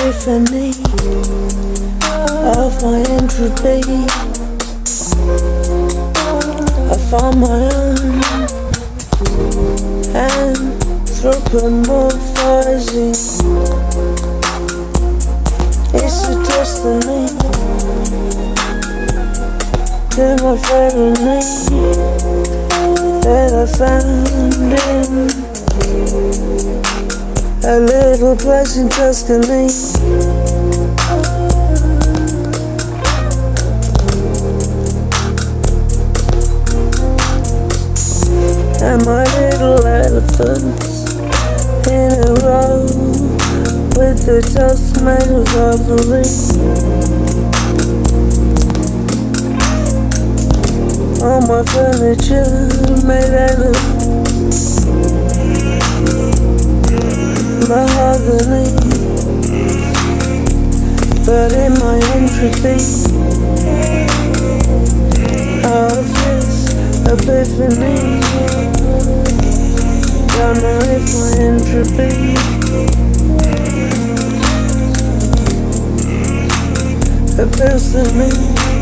epiphany of my entropy. I found my own anthropomorphizing. It's a destiny to my felony that I found in a little place in Tuscany. And my little elephants in a row with the dust made of ivory. All my furniture made out of mahogany. But in my entropy of this epiphany, don't know if my entropy appeals to me,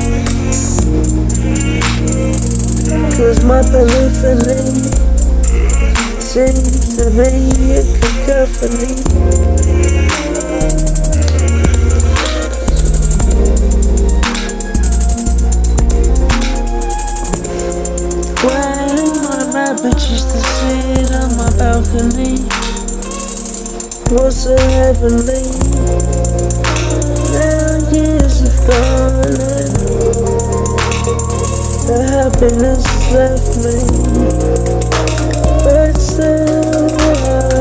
'cause my polyphony seems to be a cacophony. When my rabbit used to sit on my balcony, was so heavenly. Now years have gone and the happiness left me, but still I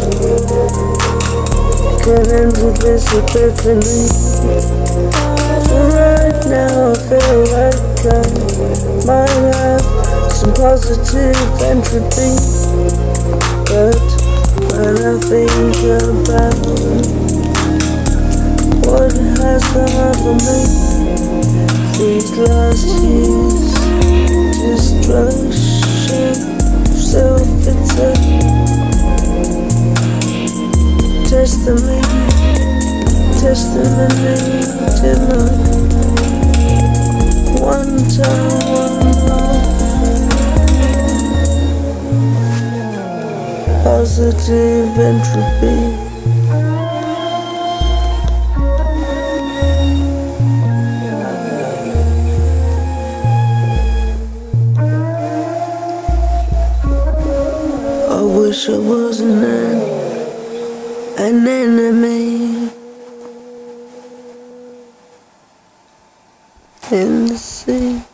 can enter this epiphany. For right now I feel like I might have some positive entropy, but when I think about what has come over me these last years, destruction, self-it's a testimony to my one time, one life, positive entropy. I wish I wasn't an enemy in the sea.